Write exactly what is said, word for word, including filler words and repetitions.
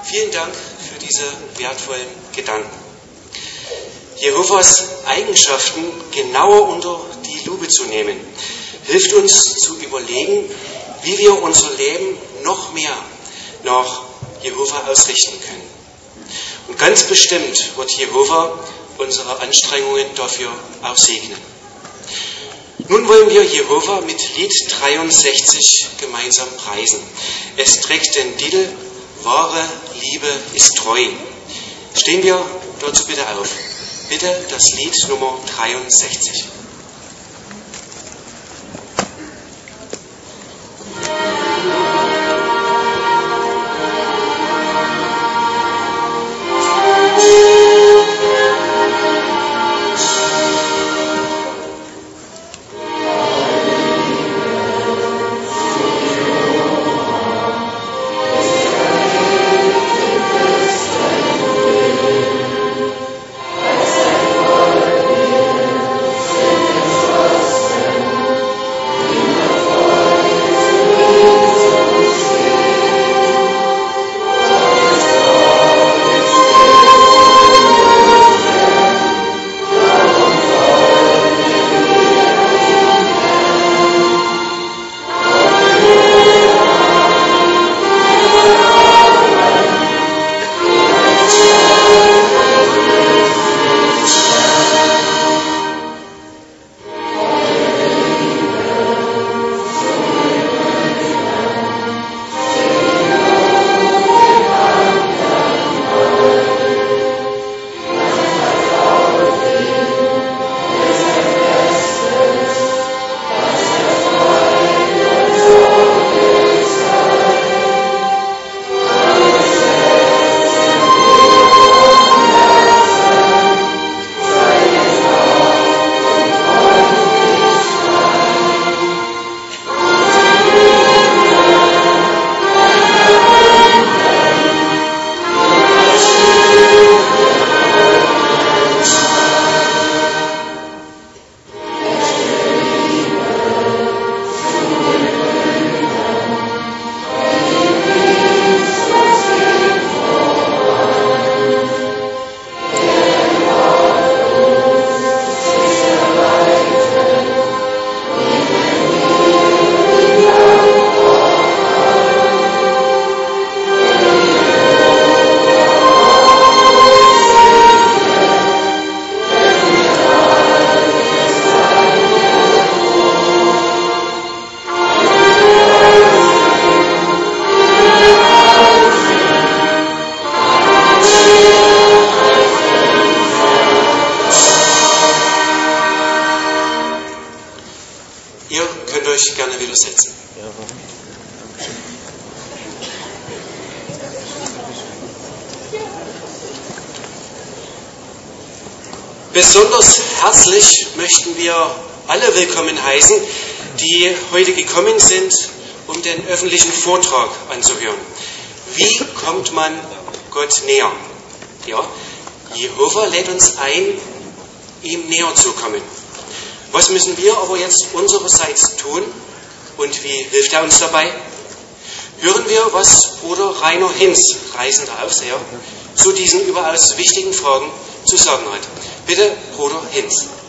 Vielen Dank für diese wertvollen Gedanken. Jehovas Eigenschaften genauer unter die Lupe zu nehmen, hilft uns zu überlegen, wie wir unser Leben noch mehr nach Jehova ausrichten können. Und ganz bestimmt wird Jehova unsere Anstrengungen dafür auch segnen. Nun wollen wir Jehova mit Lied dreiundsechzig gemeinsam preisen. Es trägt den Titel Wahre Liebe ist treu. Stehen wir dazu bitte auf. Bitte das Lied Nummer dreiundsechzig. Gerne wieder setzen. Besonders herzlich möchten wir alle willkommen heißen, die heute gekommen sind, um den öffentlichen Vortrag anzuhören. Wie kommt man Gott näher? Ja, Jehova lädt uns ein, ihm näher zu kommen. Was müssen wir aber jetzt unsererseits tun und wie hilft er uns dabei? Hören wir, was Bruder Rainer Hinz, reisender Aufseher, zu diesen überaus wichtigen Fragen zu sagen hat. Bitte, Bruder Hinz.